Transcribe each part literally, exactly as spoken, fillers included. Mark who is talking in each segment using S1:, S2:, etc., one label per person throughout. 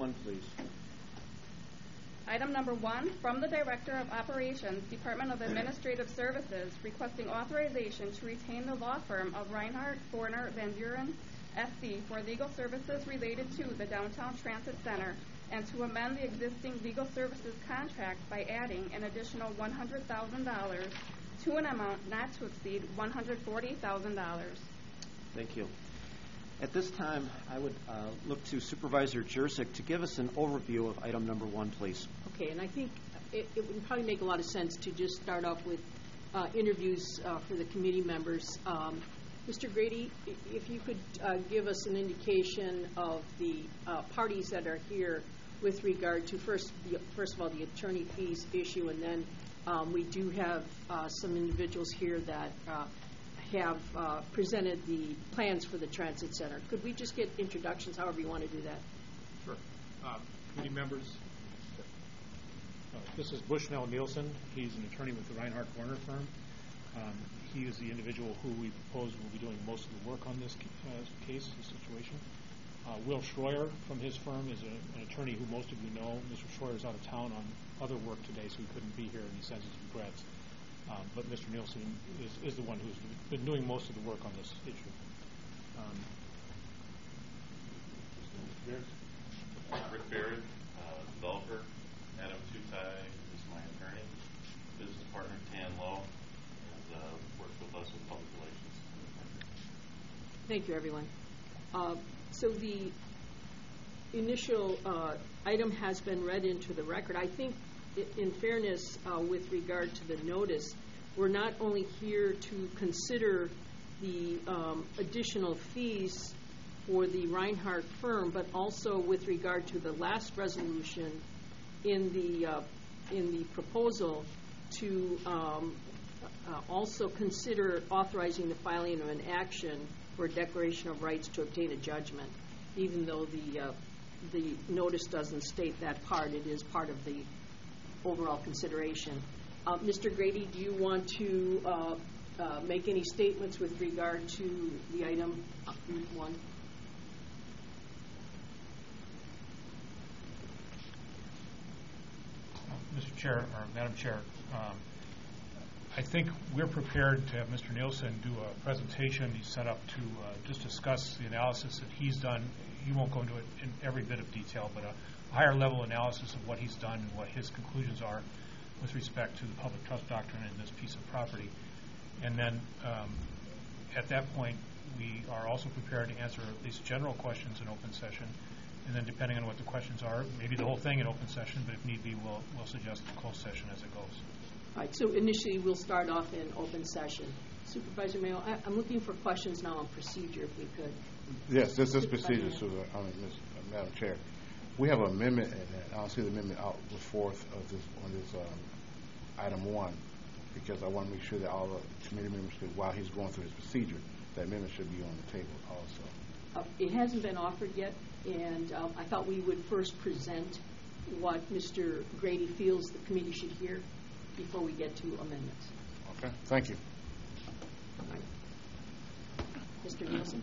S1: One, please.
S2: Item number one, from the Director of Operations, Department of Administrative Services, requesting authorization to retain the law firm of Reinhardt, Forner, Van Buren, S C for legal services related to the Downtown Transit Center and to amend the existing legal services contract by adding an additional one hundred thousand dollars to an amount not to exceed one hundred forty thousand dollars.
S1: Thank you. At this time, I would uh, look to Supervisor Jurczyk to give us an overview of item number one, please.
S3: Okay, and I think it, it would probably make a lot of sense to just start off with uh, interviews uh, for the committee members. Um, Mister Grady, if you could uh, give us an indication of the uh, parties that are here with regard to, first, the, first of all, the attorney fees issue, and then um, we do have uh, some individuals here that uh, have uh, presented the plans for the transit center. Could we just get introductions, however you want to do that?
S4: Sure. Uh, committee members, uh, this is Bushnell Nielsen. He's an attorney with the Reinhardt Forner firm. Um, he is the individual who we propose will be doing most of the work on this uh, case, this situation. Uh, Will Schroyer from his firm is a, an attorney who most of you know. Mister Schroyer is out of town on other work today, so he couldn't be here, and he sends his regrets. Um, but Mister Nielsen is, is the one who's been doing most of the work on this issue. Um,
S5: Rick Barrett, uh, developer. Adam Tutai is my attorney. Business partner Tan Lowe has uh, worked with us with public relations.
S3: Thank you, everyone. Uh, so the initial uh, item has been read into the record. I think in fairness, uh, with regard to the notice, we're not only here to consider the um, additional fees for the Reinhardt firm, but also with regard to the last resolution in the uh, in the proposal to um, uh, also consider authorizing the filing of an action for a declaration of rights to obtain a judgment, even though the uh, the notice doesn't state that part. It is part of the overall consideration. Uh, Mister Grady, do you want to uh, uh, make any statements with regard to the item one?
S4: Uh, Mister Chair, or Madam Chair, um, I think we're prepared to have Mister Nielsen do a presentation. He's set up to uh, just discuss the analysis that he's done. He won't go into it in every bit of detail, but a higher level analysis of what he's done and what his conclusions are with respect to the public trust doctrine and this piece of property. And then um, at that point, we are also prepared to answer at least general questions in open session. And then depending on what the questions are, maybe the whole thing in open session, but if need be, we'll, we'll suggest a closed session as it goes.
S3: All right, so initially we'll start off in open session. Supervisor Mayo, I, I'm looking for questions now on procedure, if we could.
S6: Yes, this is procedure, so, I mean, Miz Madam Chair. We have an amendment, and I don't see the amendment out the fourth of this on this um, item one, because I want to make sure that all the committee members could, while he's going through his procedure, that amendment should be on the table also.
S3: Uh, it hasn't been offered yet, and um, I thought we would first present what Mister Grady feels the committee should hear before we get to amendments.
S6: Okay, thank you.
S3: All right. Mister Nielsen.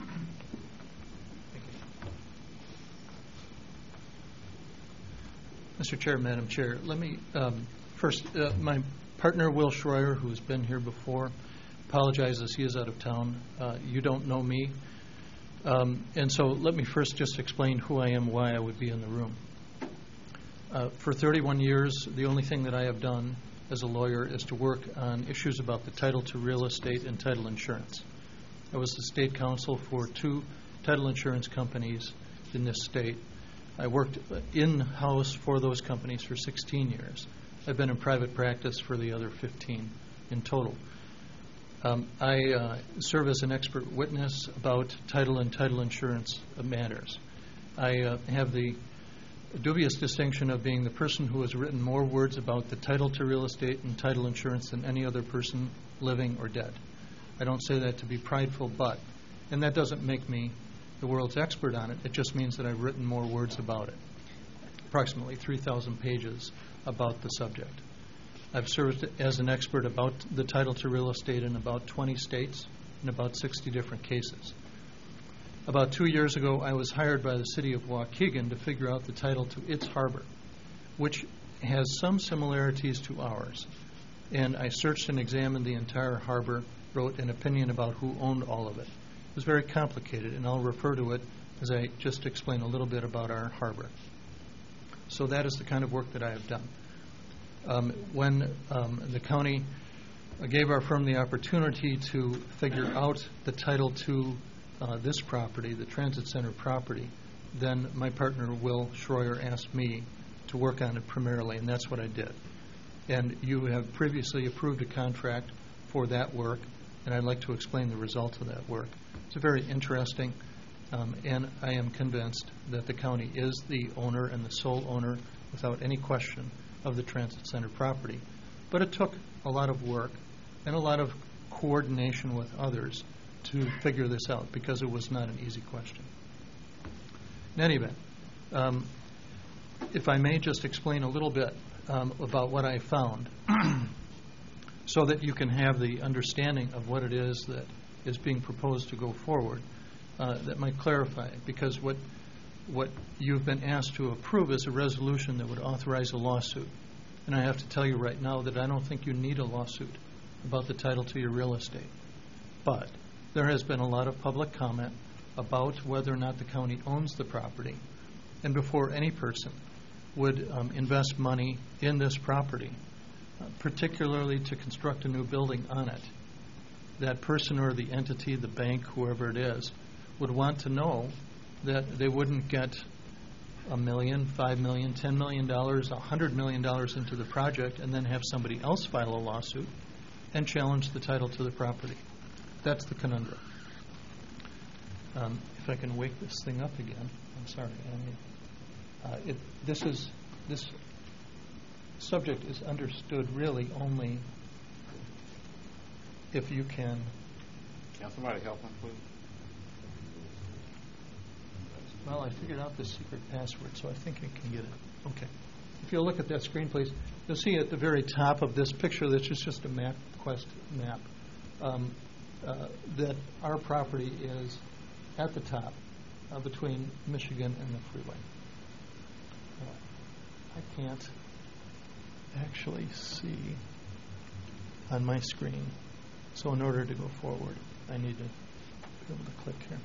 S7: Mister Chair, Madam Chair, let me um, first, uh, my partner Will Schroyer, who's been here before, apologizes he is out of town. Uh, you don't know me. Um, and so let me first just explain who I am, why I would be in the room. Uh, for thirty-one years, the only thing that I have done as a lawyer is to work on issues about the title to real estate and title insurance. I was the state counsel for two title insurance companies in this state. I worked in-house for those companies for sixteen years. I've been in private practice for the other fifteen in total. Um, I uh, serve as an expert witness about title and title insurance matters. I uh, have the dubious distinction of being the person who has written more words about the title to real estate and title insurance than any other person living or dead. I don't say that to be prideful, but, and that doesn't make me the world's expert on it. It just means that I've written more words about it, approximately three thousand pages about the subject. I've served as an expert about the title to real estate in about twenty states in about sixty different cases. About two years ago, I was hired by the city of Waukegan to figure out the title to its harbor, which has some similarities to ours. And I searched and examined the entire harbor, wrote an opinion about who owned all of it. It was very complicated, and I'll refer to it as I just explain a little bit about our harbor. So that is the kind of work that I have done. Um, when um, the county gave our firm the opportunity to figure out the title to uh, this property, the transit center property, then my partner, Will Schroyer, asked me to work on it primarily, and that's what I did. And you have previously approved a contract for that work, and I'd like to explain the result of that work. It's very interesting, um, and I am convinced that the county is the owner and the sole owner, without any question, of the transit center property. But it took a lot of work and a lot of coordination with others to figure this out, because it was not an easy question. In any event, um, if I may just explain a little bit um, about what I found so that you can have the understanding of what it is that is being proposed to go forward, uh, that might clarify it, because what what you've been asked to approve is a resolution that would authorize a lawsuit. And I have to tell you right now that I don't think you need a lawsuit about the title to your real estate. But there has been a lot of public comment about whether or not the county owns the property. And before any person would um, invest money in this property, uh, particularly to construct a new building on it, that person or the entity, the bank, whoever it is, would want to know that they wouldn't get a million, five million, ten million dollars, a hundred million dollars into the project and then have somebody else file a lawsuit and challenge the title to the property. That's the conundrum. Um, if I can wake this thing up again, I'm sorry, Annie. Uh, it, this is this subject is understood really only if you can.
S6: Can somebody help him, please?
S7: Well, I figured out the secret password, so I think I can get it. Okay. If you'll look at that screen, please, you'll see at the very top of this picture, that's just, just a MapQuest map, um, uh, that our property is at the top uh, between Michigan and the freeway. Uh, I can't actually see on my screen, so in order to go forward, I need to be able to click here.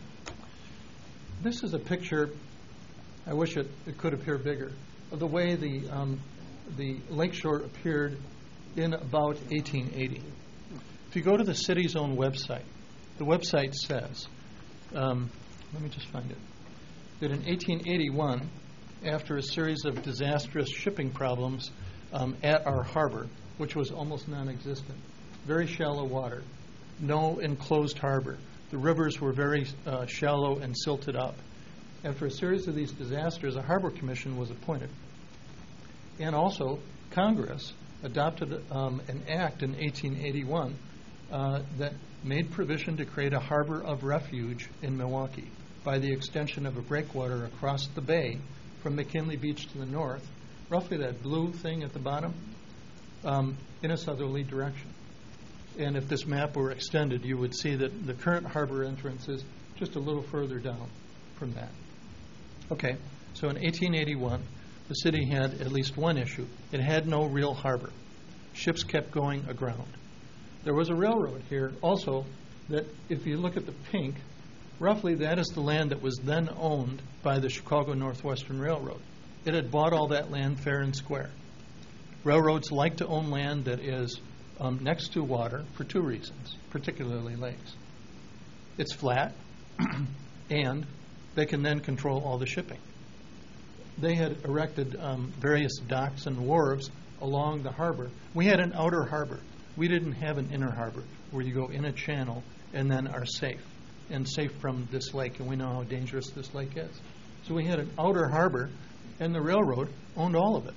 S7: This is a picture, I wish it, it could appear bigger, of the way the um, the lakeshore appeared in about eighteen eighty. If you go to the city's own website, the website says, um, let me just find it, that in eighteen eighty-one, after a series of disastrous shipping problems um, at our harbor, which was almost non-existent, very shallow water, no enclosed harbor, the rivers were very uh, shallow and silted up. After a series of these disasters, a harbor commission was appointed. And also, Congress adopted um, an act in eighteen eighty-one uh, that made provision to create a harbor of refuge in Milwaukee by the extension of a breakwater across the bay from McKinley Beach to the north, roughly that blue thing at the bottom, um, in a southerly direction. And if this map were extended, you would see that the current harbor entrance is just a little further down from that. Okay, so in eighteen eighty-one, the city had at least one issue. It had no real harbor. Ships kept going aground. There was a railroad here also that, if you look at the pink, roughly that is the land that was then owned by the Chicago Northwestern Railroad. It had bought all that land fair and square. Railroads like to own land that is Um, next to water for two reasons, particularly lakes. It's flat, and they can then control all the shipping. They had erected um, various docks and wharves along the harbor. We had an outer harbor. We didn't have an inner harbor where you go in a channel and then are safe, and safe from this lake, and we know how dangerous this lake is. So we had an outer harbor, and the railroad owned all of it.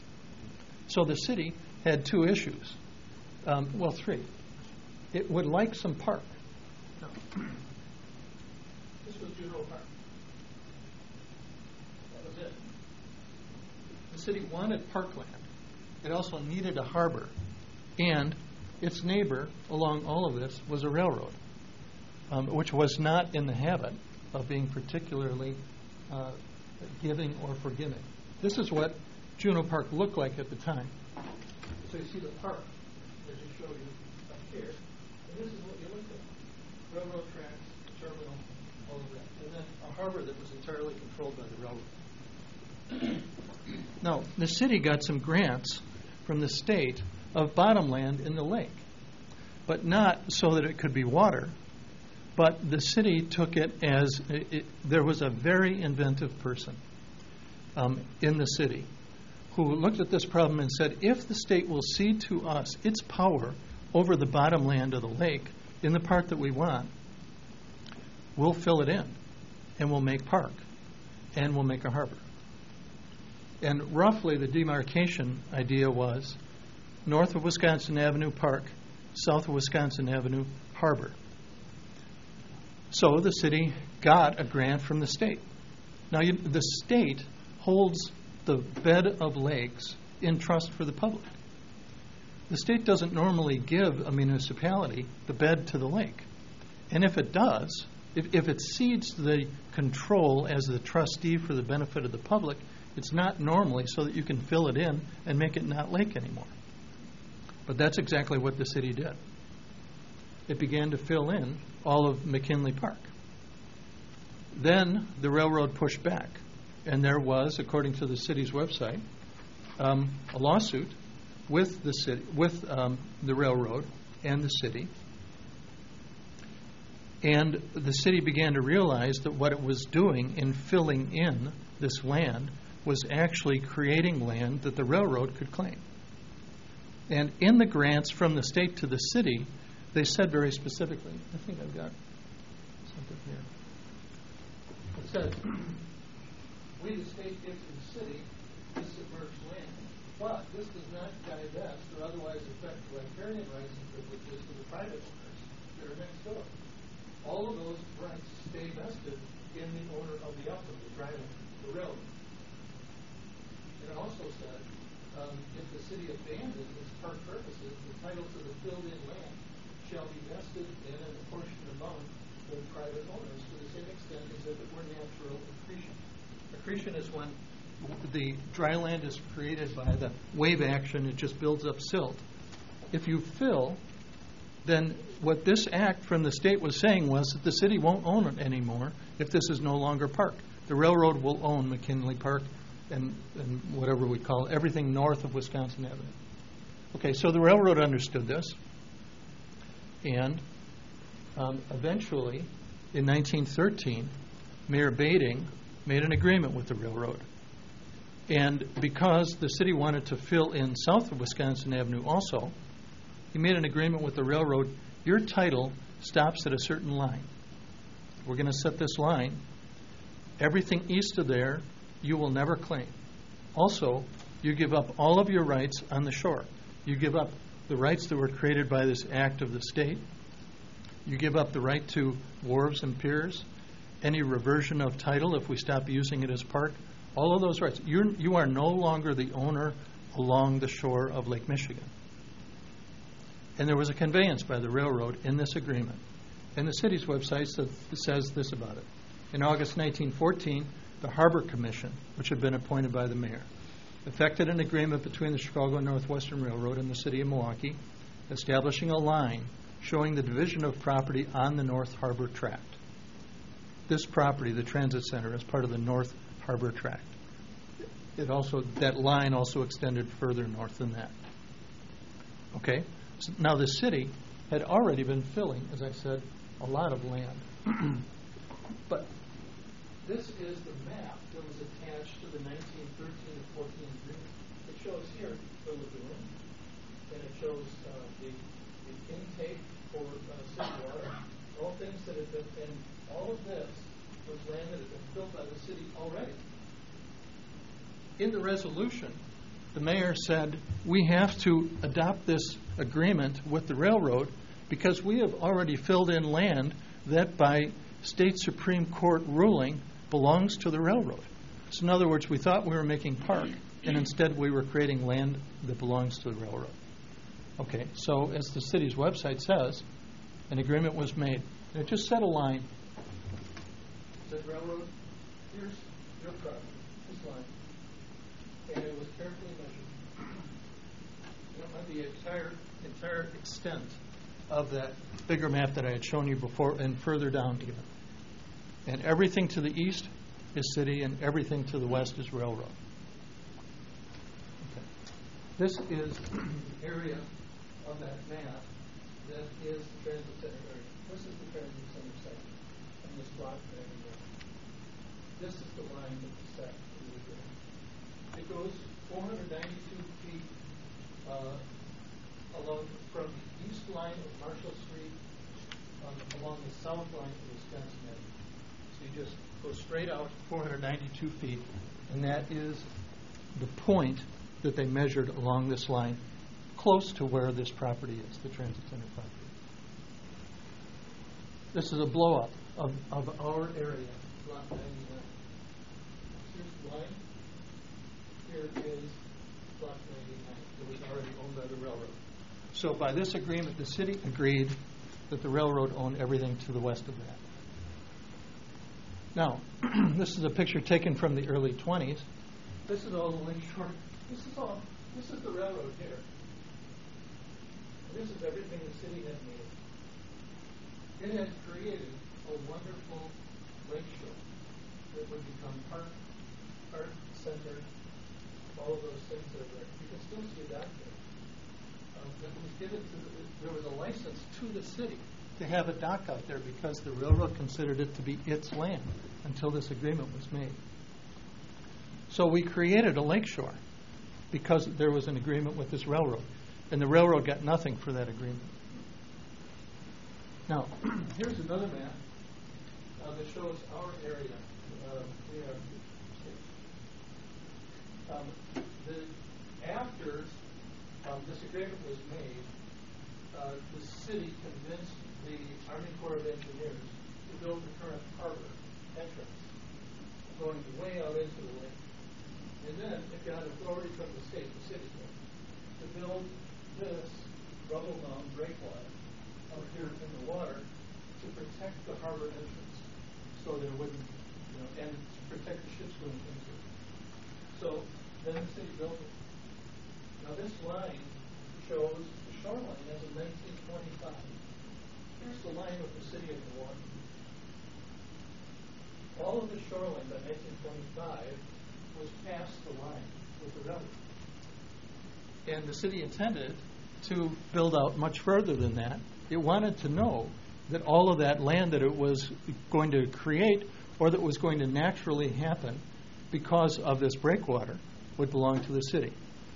S7: So the city had two issues. Um, well, three. It would like some park. No. This was Juneau Park. That was it. The city wanted parkland. It also needed a harbor. And its neighbor along all of this was a railroad, um, which was not in the habit of being particularly uh, giving or forgiving. This is what Juneau Park looked like at the time. So you see the park, as I showed you up here, and this is what you looked at. Railroad tracks, terminal, all of that. And then a harbor that was entirely controlled by the railroad. Now, the city got some grants from the state of bottomland in the lake, but not so that it could be water. But the city took it as it, it, there was a very inventive person um, in the city who looked at this problem and said, if the state will cede to us its power over the bottomland of the lake in the part that we want, we'll fill it in, and we'll make park, and we'll make a harbor. And roughly the demarcation idea was north of Wisconsin Avenue Park, south of Wisconsin Avenue Harbor. So the city got a grant from the state. Now, you, the state holds the bed of lakes in trust for the public. The state doesn't normally give a municipality the bed to the lake. And if it does, if, if it cedes the control as the trustee for the benefit of the public, it's not normally so that you can fill it in and make it not lake anymore. But that's exactly what the city did. It began to fill in all of McKinley Park. Then the railroad pushed back, and there was, according to the city's website, um, a lawsuit with the city, with um, the railroad and the city. And the city began to realize that what it was doing in filling in this land was actually creating land that the railroad could claim. And in the grants from the state to the city, they said very specifically, I think I've got something here. It said, we the state give to the city this submerged land, but this does not divest or otherwise affect riparian rights and privileges to the private owners that are next door. All of those rights stay vested in the owner of the upland, the driving, the railroad. And it also said, um, if the city abandons its park purposes, the title to the filled-in land shall be vested in an apportioned amount to private owners to the same extent as if it were natural accretion. Accretion is when the dry land is created by the wave action, it just builds up silt. If you fill, then what this act from the state was saying was that the city won't own it anymore if this is no longer park. The railroad will own McKinley Park and, and whatever we call it, everything north of Wisconsin Avenue. Okay, so the railroad understood this, and um, eventually, in nineteen thirteen, Mayor Bading made an agreement with the railroad. And because the city wanted to fill in south of Wisconsin Avenue also, he made an agreement with the railroad. Your title stops at a certain line. We're going to set this line. Everything east of there, you will never claim. Also, you give up all of your rights on the shore. You give up the rights that were created by this act of the state. You give up the right to wharves and piers, any reversion of title if we stop using it as park, all of those rights. You're, you are no longer the owner along the shore of Lake Michigan. And there was a conveyance by the railroad in this agreement. And the city's website says, says this about it. In August nineteen fourteen, the Harbor Commission, which had been appointed by the mayor, effected an agreement between the Chicago and Northwestern Railroad and the city of Milwaukee, establishing a line showing the division of property on the North Harbor Tract. This property, the transit center, is part of the North Harbor Tract. It also, that line also extended further north than that. Okay? So now the city had already been filling, as I said, a lot of land. But this is the map that was attached to the nineteen thirteen and fourteen agreement. It shows here the lagoon, and it shows uh, the, the intake for uh, city water, all things that have been, and all of this was land that had been filled by the city already. In the resolution, the mayor said, we have to adopt this agreement with the railroad because we have already filled in land that by state Supreme Court ruling belongs to the railroad. So in other words, we thought we were making park, and instead we were creating land that belongs to the railroad. Okay, so as the city's website says, an agreement was made. And it just set a line. said railroad, here's your property, this line. And it was carefully measured. You know, on the entire, entire extent of that bigger map that I had shown you before and further down even. And everything to the east is city and everything to the west is railroad. Okay. This is the area of that map that is the transit center area. This is the transit center site and this block right here. This is the line that the set is doing. It goes four hundred ninety-two feet uh, along from the east line of Marshall Street um, along the south line of Wisconsin Avenue. So you just go straight out four hundred ninety-two feet, and that is the point that they measured along this line, close to where this property is, the transit center property. This is a blow-up of, of our area, block ninety-nine. Here's the line. Here is block ninety-nine that was already owned by the railroad. So by this agreement, the city agreed that the railroad owned everything to the west of that. Now, this is a picture taken from the early twenties. This is all the lake shore. This is all, this is the railroad here. And this is everything the city had made. It had created a wonderful lake shore that would become park, park center, all of those things that are there. You can still see it out there. Um, that was given to the, there was a license to the city to have a dock out there because the railroad considered it to be its land until this agreement was made. So we created a lakeshore because there was an agreement with this railroad, and the railroad got nothing for that agreement. Now, here's another map uh, that shows our area. Uh, we are um, the, after um, this agreement was made, uh, the city convinced the Army Corps of Engineers to build the current harbor entrance, going way out into the lake. And then it got authority from the state, the city, to build this rubble-bound breakwater out here in the water to protect the harbor entrance, so there wouldn't, you know, and to protect the ships going into it. So then the city built it. Now this line shows the shoreline as of nineteen twenty-five. Here's the line with the city of Milwaukee. All of the shoreline by nineteen twenty-five was past the line with the railroad. And the city intended to build out much further than that. It wanted to know that all of that land that it was going to create or that was going to naturally happen because of this breakwater would belong to the city.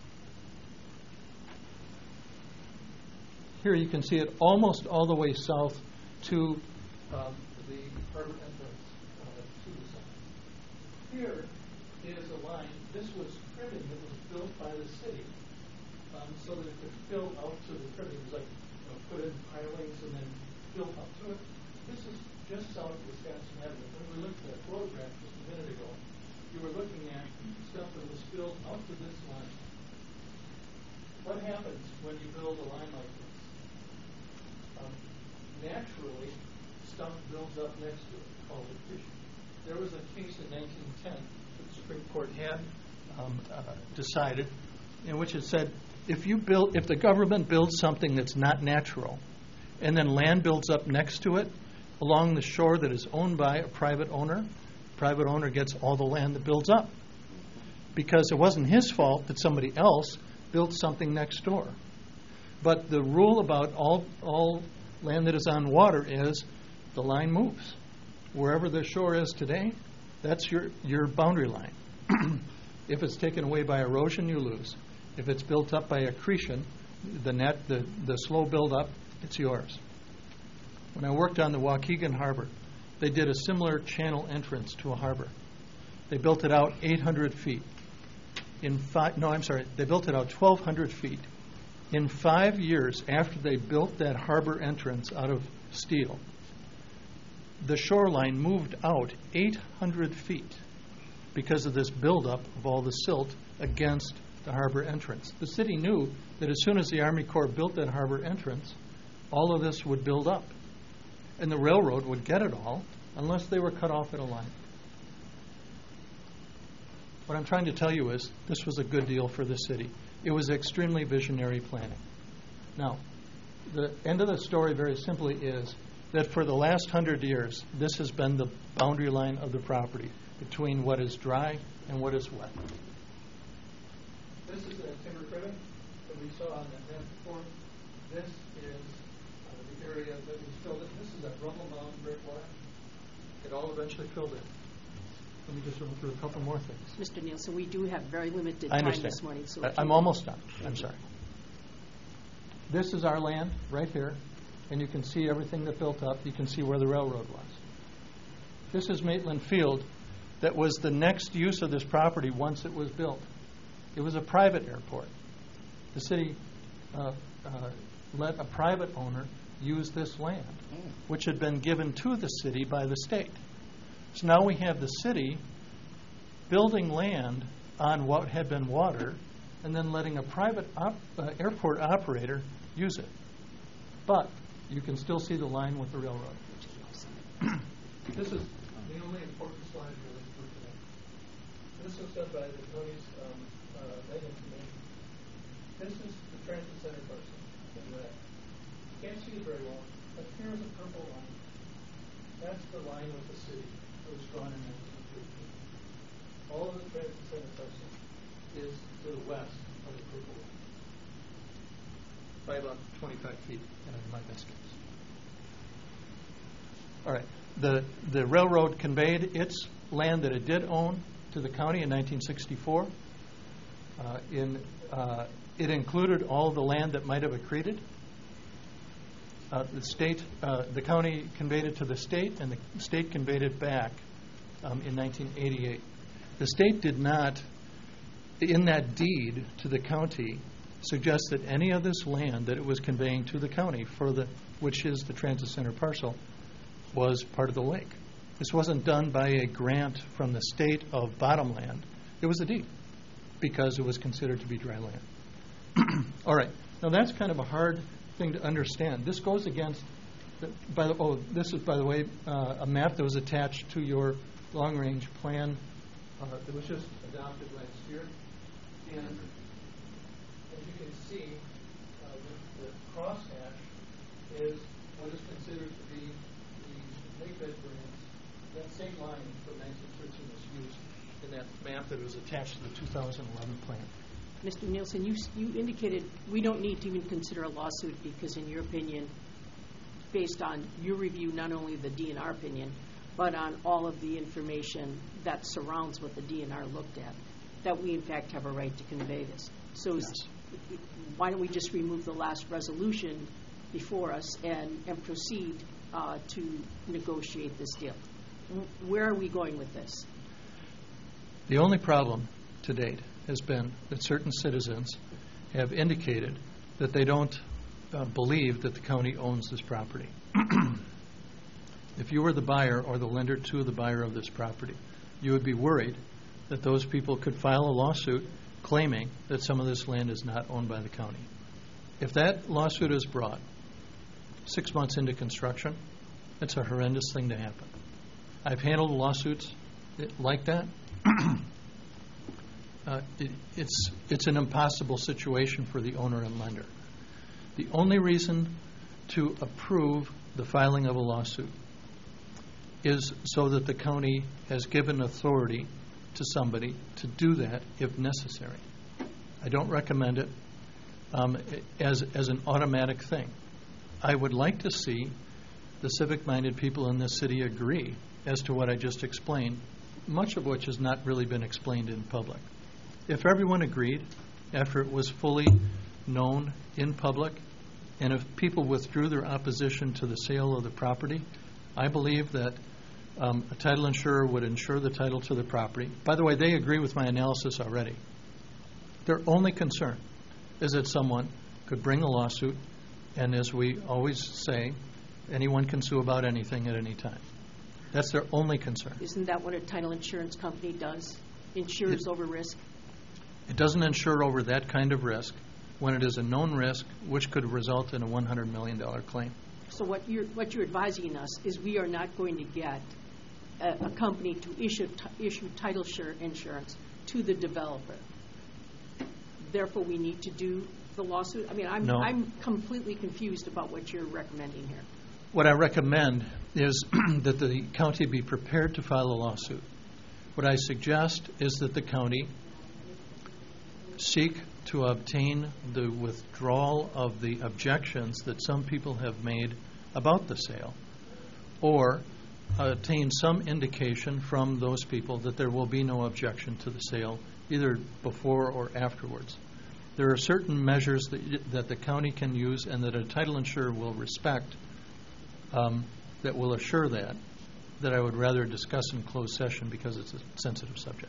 S7: Here you can see it almost all the way south to um, the harbor entrance uh, to the south. Here is a line. This was cribbing that was built by the city um, so that it could fill out to the cribbing. It was like you know, put in pilings and then fill up to it. This is just south of Wisconsin Avenue. When we looked at that photograph just a minute ago, you were looking at stuff that was filled out to this line. What happens when you build a line like this? Um, naturally, stuff builds up next to it, called a fissure. There was a case in nineteen ten that the Supreme Court had um, uh, decided, in which it said, if you build, if the government builds something that's not natural, and then land builds up next to it, along the shore that is owned by a private owner, private owner gets all the land that builds up, because it wasn't his fault that somebody else built something next door. But the rule about all all land that is on water is the line moves. Wherever the shore is today, that's your, your boundary line. If it's taken away by erosion, you lose. If it's built up by accretion, the net, the, the slow build up, it's yours. When I worked on the Waukegan Harbor, they did a similar channel entrance to a harbor. They built it out eight hundred feet. In five, no, I'm sorry, they built it out twelve hundred feet. In five years after they built that harbor entrance out of steel, the shoreline moved out eight hundred feet because of this buildup of all the silt against the harbor entrance. The city knew that as soon as the Army Corps built that harbor entrance, all of this would build up. And the railroad would get it all unless they were cut off at a line. What I'm trying to tell you is this was a good deal for the city. It was extremely visionary planning. Now, the end of the story very simply is that for the last hundred years, this has been the boundary line of the property between what is dry and what is wet. This is a timber cribbing that we saw on that map before. This is uh, the area that was filled in. This is a rubble mound breakwater. It all eventually filled in. Let me just run through a couple more things.
S3: Mister Nielsen, we do have very limited
S7: I
S3: time
S7: understand.
S3: this morning. So
S7: I, I'm almost done. I'm sorry. This is our land right here, and you can see everything that built up. You can see where the railroad was. This is Maitland Field that was the next use of this property once it was built. It was a private airport. The city uh, uh, let a private owner use this land, which had been given to the city by the state. So now we have the city building land on what had been water and then letting a private op- uh, airport operator use it. But you can still see the line with the railroad. This is the only important slide really for today. This was done by the county's um, uh, land information. This is the transit center parcel in red. You can't see it very well, but here's a purple line. That's the line with the city. It was drawn in nineteen fifteen. All of the transit center parcel is to the west of the purple line by about twenty-five feet in my best guess. All right. The, the railroad conveyed its land that it did own to the county in nineteen sixty-four. Uh, in, uh, it included all the land that might have accreted. Uh, the state, uh, the county conveyed it to the state, and the state conveyed it back um, in nineteen eighty-eight. The state did not, in that deed to the county, suggest that any of this land that it was conveying to the county, for the which is the transit center parcel, was part of the lake. This wasn't done by a grant from the state of bottomland. It was a deed because it was considered to be dry land. All right. Now that's kind of a hard thing to understand. This goes against, the, by the, oh, this is, by the way, uh, a map that was attached to your long-range plan uh, that was just adopted last year. And as you can see, uh, the, the crosshatch is what is considered to be the lakebed branch. That same line from nineteen thirteen was used in that map that was attached to the two thousand eleven plan.
S3: Mister Nielsen, you, you indicated we don't need to even consider a lawsuit because, in your opinion, based on your review, not only the D N R opinion, but on all of the information that surrounds what the D N R looked at, that we, in fact, have a right to convey this. So
S7: yes.
S3: Why don't we just remove the last resolution before us and, and proceed uh, to negotiate this deal? Where are we going with this?
S7: The only problem to date has been that certain citizens have indicated that they don't uh, believe that the county owns this property. If you were the buyer or the lender to the buyer of this property, you would be worried that those people could file a lawsuit claiming that some of this land is not owned by the county. If that lawsuit is brought six months into construction, it's a horrendous thing to happen. I've handled lawsuits like that. Uh, it, it's it's an impossible situation for the owner and lender. The only reason to approve the filing of a lawsuit is so that the county has given authority to somebody to do that if necessary. I don't recommend it um, as as an automatic thing. I would like to see the civic-minded people in this city agree as to what I just explained, much of which has not really been explained in public. If everyone agreed after it was fully known in public, and if people withdrew their opposition to the sale of the property, I believe that um, a title insurer would insure the title to the property. By the way, they agree with my analysis already. Their only concern is that someone could bring a lawsuit, and as we always say, anyone can sue about anything at any time. That's their only concern.
S3: Isn't that what a title insurance company does? Insures
S7: It,
S3: over risk?
S7: It doesn't insure over that kind of risk when it is a known risk which could result in a one hundred million dollars claim.
S3: So what you're, what you're advising us is we are not going to get a, a company to issue, t- issue title sure insurance to the developer. Therefore, we need to do the lawsuit. I mean, I'm,
S7: No.
S3: I'm completely confused about what you're recommending here.
S7: What I recommend is that the county be prepared to file a lawsuit. What I suggest is that the county seek to obtain the withdrawal of the objections that some people have made about the sale, or attain some indication from those people that there will be no objection to the sale, either before or afterwards. There are certain measures that, y- that the county can use and that a title insurer will respect um, that will assure that, that I would rather discuss in closed session because it's a sensitive subject.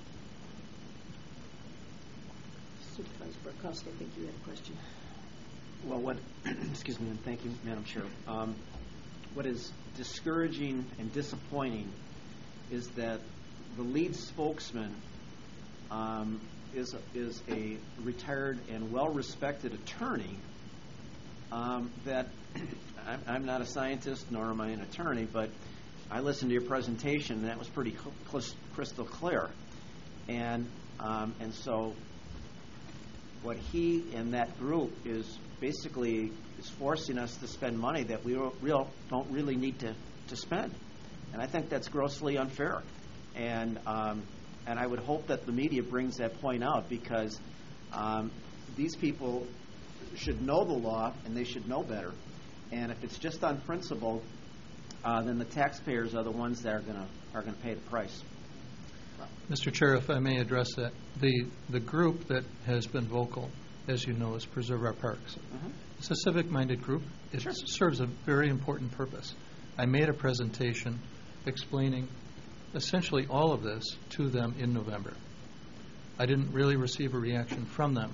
S3: Supervisor Burkowski, I think you had a question.
S1: Well, what, excuse me, and thank you, Madam Chair. Um, what is discouraging and disappointing is that the lead spokesman um, is, a, is a retired and well-respected attorney um, that, I'm, I'm not a scientist nor am I an attorney, but I listened to your presentation and that was pretty cl- crystal clear. And, um, and so what he and that group is basically is forcing us to spend money that we real, don't really need to, to spend. And I think that's grossly unfair. And um, and I would hope that the media brings that point out because um, these people should know the law and they should know better. And if it's just on principle, uh, then the taxpayers are the ones that are going to are going to pay the price.
S7: Mister Chair, if I may address that, the the group that has been vocal, as you know, is Preserve Our Parks.
S1: Uh-huh.
S7: It's a civic-minded group. It
S1: Sure.
S7: serves a very important purpose. I made a presentation explaining essentially all of this to them in November. I didn't really receive a reaction from them.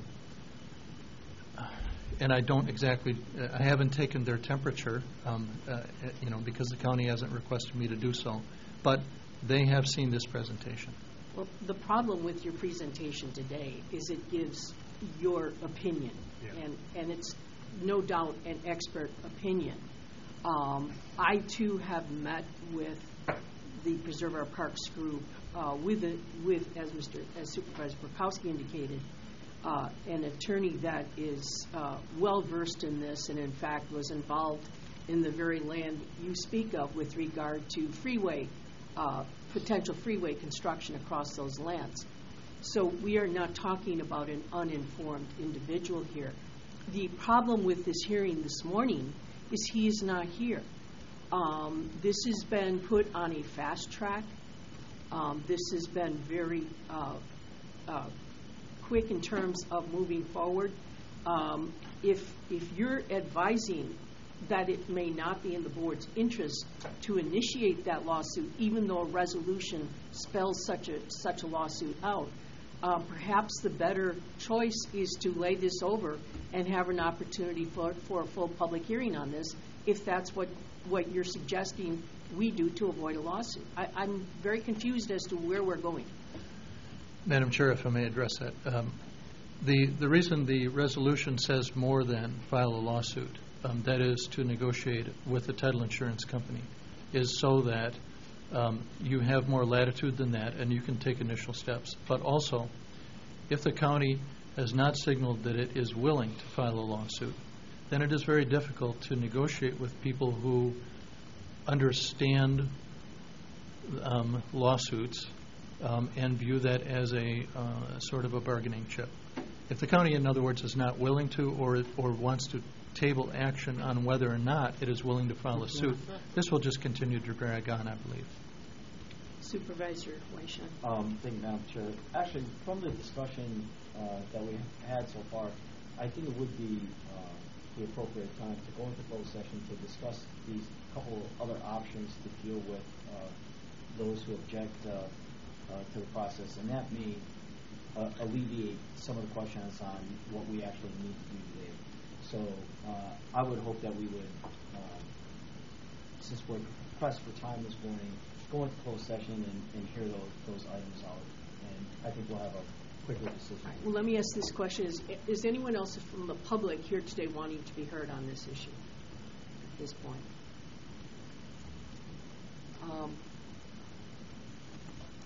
S7: And I don't exactly, I haven't taken their temperature, um, uh, you know, because the county hasn't requested me to do so. But they have seen this presentation.
S3: Well, the problem with your presentation today is it gives your opinion,
S4: Yeah.
S3: and, and it's no doubt an expert opinion. Um, I, too, have met with the Preserve Our Parks group uh, with, a, with, as Mister as Supervisor Burkowski indicated, uh, an attorney that is uh, well-versed in this and, in fact, was involved in the very land you speak of with regard to freeway Uh, potential freeway construction across those lands. So we are not talking about an uninformed individual here. The problem with this hearing this morning is he is not here. Um, this has been put on a fast track. Um, this has been very uh, uh, quick in terms of moving forward. Um, if if you're advising that it may not be in the board's interest to initiate that lawsuit, even though a resolution spells such a such a lawsuit out. Uh, perhaps the better choice is to lay this over and have an opportunity for, for a full public hearing on this, if that's what, what you're suggesting we do to avoid a lawsuit. I, I'm very confused as to where we're going.
S7: Madam Chair, if I may address that. Um, the, the reason the resolution says more than file a lawsuit, Um, that is to negotiate with the title insurance company, is so that um, you have more latitude than that and you can take initial steps. But also, if the county has not signaled that it is willing to file a lawsuit, then it is very difficult to negotiate with people who understand um, lawsuits um, and view that as a uh, sort of a bargaining chip. If the county, in other words, is not willing to or or wants to table action on whether or not it is willing to file a suit, this will just continue to drag on, I believe.
S3: Supervisor Weishan.
S8: Um, thank you, Madam Chair. Actually, from the discussion uh, that we had so far, I think it would be uh, the appropriate time to go into closed session to discuss these couple other options to deal with uh, those who object uh, uh, to the process, and that may uh, alleviate some of the questions on what we actually need to do today. So uh, I would hope that we would, uh, since we're pressed for time this morning, go into closed session and, and hear those, those items out. And I think we'll have a quicker decision.
S3: All right, well, let me ask this question. Is, is anyone else from the public here today wanting to be heard on this issue at this point? Um,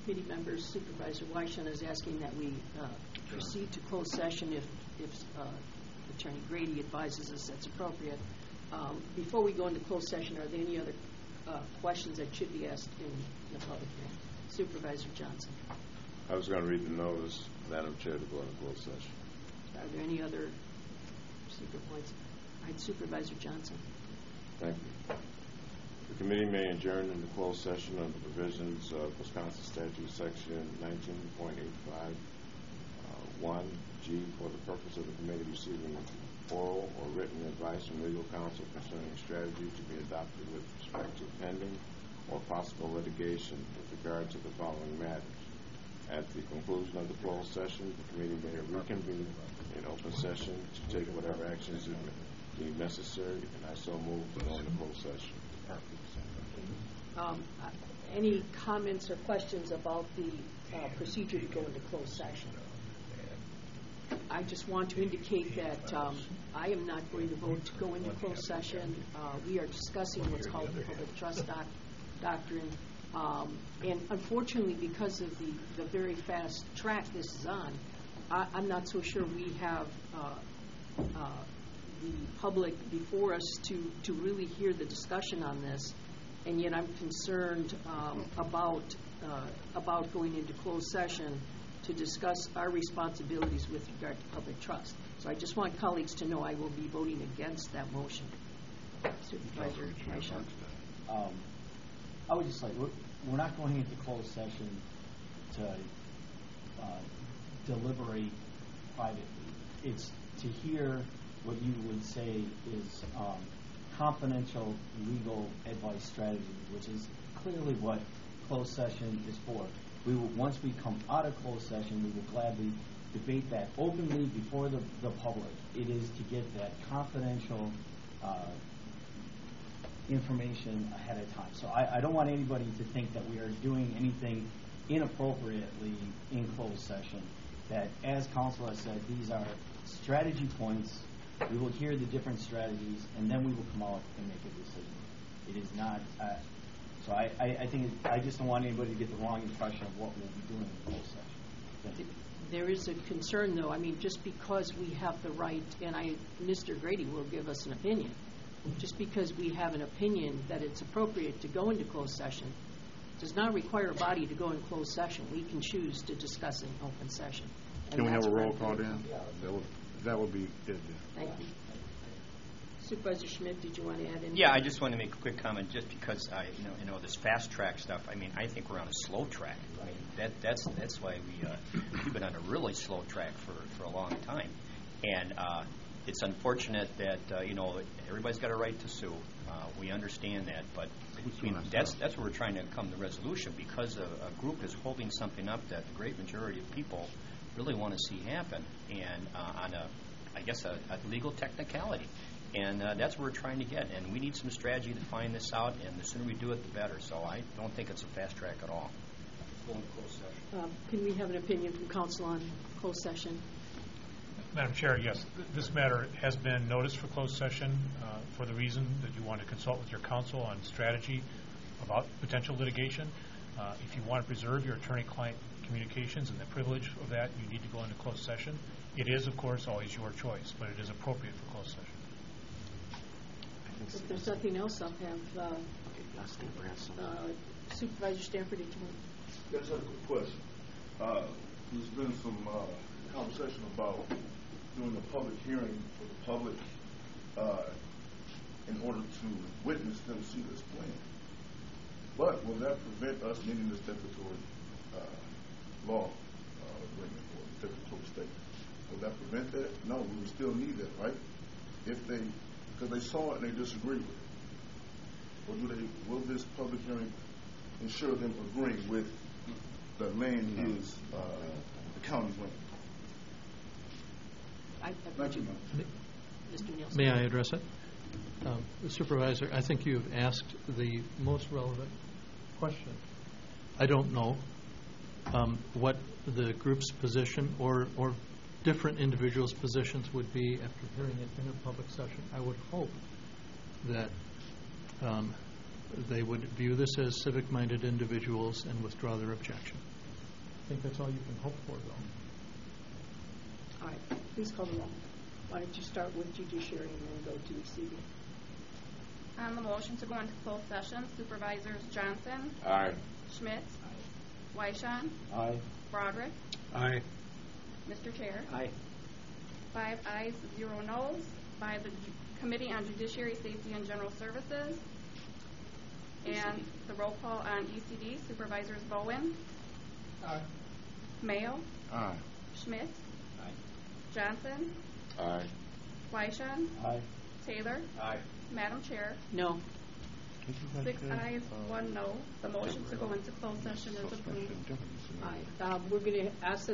S3: committee members, Supervisor Weishaupt is asking that we uh, proceed to closed session if, if uh, Attorney Grady advises us that's appropriate. Um, before we go into closed session, are there any other uh, questions that should be asked in the public hearing? Supervisor Johnson.
S9: I was going to read the notice, Madam Chair, to go into closed session.
S3: Are there any other secret points? All right, Supervisor Johnson.
S9: Thank you. The committee may adjourn into closed session under the provisions of Wisconsin Statute Section nineteen point eight five, uh, one G, for the purpose of the committee receiving oral or written advice from legal counsel concerning strategy to be adopted with respect to pending or possible litigation with regard to the following matters. At the conclusion of the closed session, the committee may reconvene in open session to take whatever actions it may deem necessary, and I so move to go into closed session.
S3: Um, uh, any comments or questions about the uh, procedure to go into closed session? I just want to indicate that um, I am not going to vote to go into closed session. Uh, we are discussing what's called the public trust doc doctrine. Um, and unfortunately, because of the, the very fast track this is on, I, I'm not so sure we have uh, uh, the public before us to, to really hear the discussion on this. And yet I'm concerned um, about, uh, about going into closed session to discuss our responsibilities with regard to public trust. So I just want colleagues to know I will be voting against that motion. Supervisor Weishaupt.
S8: Um, I would just like, we're, we're not going into closed session to uh, deliberate privately. It's to hear what you would say is um, confidential legal advice strategy, which is clearly what closed session is for. We will, once we come out of closed session, we will gladly debate that openly before the, the public. It is to get that confidential uh, information ahead of time. So I, I don't want anybody to think that we are doing anything inappropriately in closed session. That, as counsel has said, these are strategy points. We will hear the different strategies, and then we will come out and make a decision. It is not. Uh, so I, I, I think it, I just don't want anybody to get the wrong impression of what we'll be doing in closed session. Thank you.
S3: There is a concern, though. I mean, just because we have the right, and I, Mister Grady will give us an opinion. Just because we have an opinion that it's appropriate to go into closed session does not require a body to go in closed session. We can choose to discuss in open session.
S6: Can we have a roll call then? That would, that would be good.
S3: Thank you. Supervisor Schmidt, did you want to add anything?
S10: Yeah, I just want to make a quick comment, just because I, you know, you know, this fast track stuff. I mean, I think we're on a slow track. I mean, that that's that's why we uh, we've been on a really slow track for, for a long time, and uh, it's unfortunate that uh, you know everybody's got a right to sue. Uh, we understand that, but I mean, that's that's where we're trying to come to resolution, because a, a group is holding something up that the great majority of people really want to see happen, and uh, on a, I guess, a, a legal technicality. And uh, that's what we're trying to get. And we need some strategy to find this out, and the sooner we do it, the better. So I don't think it's a fast track at all.
S3: Um, can we have an opinion from counsel on closed session?
S4: Madam Chair, yes. Th- this matter has been noticed for closed session uh, for the reason that you want to consult with your counsel on strategy about potential litigation. Uh, if you want to preserve your attorney-client communications and the privilege of that, you need to go into closed session. It is, of course, always your choice, but it is appropriate for closed session.
S3: If there's nothing else, I'll have uh, uh, Supervisor Stanford. Did you want?
S11: I just have a quick question. Uh, there's been some uh, conversation about doing a public hearing for the public uh, in order to witness them see this plan. But will that prevent us needing this declaratory uh, law uh, agreement or declaratory statement? Will that prevent that? No, we would still need that, right? If they, because they saw it and they disagree with it. Or do they? Will this public hearing ensure them agreeing with the land is uh, the county's land?
S3: I, I
S11: Thank you,
S3: Mister Nielsen.
S7: May I address it? Um, Supervisor, I think you've asked the most relevant question. I don't know um, what the group's position or, or different individuals' positions would be after hearing it in a public session. I would hope that um, they would view this as civic-minded individuals and withdraw their objection. think that's all you can hope for, though.
S3: All right, please call the roll. Why don't you start with judiciary and then go to C B?
S2: On the motion to go into closed session, Supervisors Johnson,
S9: Aye.
S2: Schmidt, Weishan,
S8: Aye.
S2: Broderick,
S7: Aye.
S2: Mister Chair.
S8: Aye.
S2: Five ayes, zero noes, by the Ju- Committee on Judiciary, Safety, and General Services. And the roll call on E C D, Supervisors Bowen,
S8: Aye.
S2: Mayo,
S6: Aye.
S2: Schmidt,
S8: Aye.
S2: Johnson,
S9: Aye.
S2: Weishan,
S8: Aye.
S2: Taylor,
S8: Aye.
S2: Madam Chair.
S3: No.
S2: Six ayes, one no. The motion to go into closed session is approved.
S3: All right, uh, we're going to ask that